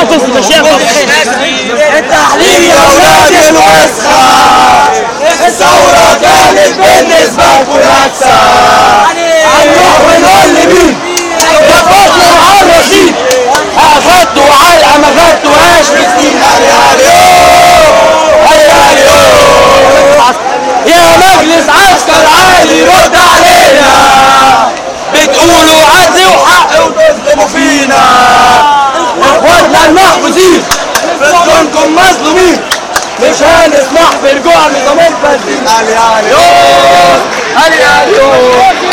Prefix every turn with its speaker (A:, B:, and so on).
A: التحليل يا ولاد الوسخة، الثورة كانت بالنسبة لكم نكسة. هنروح ونقول لمين يا فاطمة مع الرشيد، أخدتوا علقة ما خدتوهاش بسنين. يا مجلس عسكر عالي رد علينا، بتقولوا عدل وحق وتظلموا فينا. اخواتنا المحبوسين في سجونكم مظلومين، مش هنسمح برجوع نظام البنزين. علي علي علي علي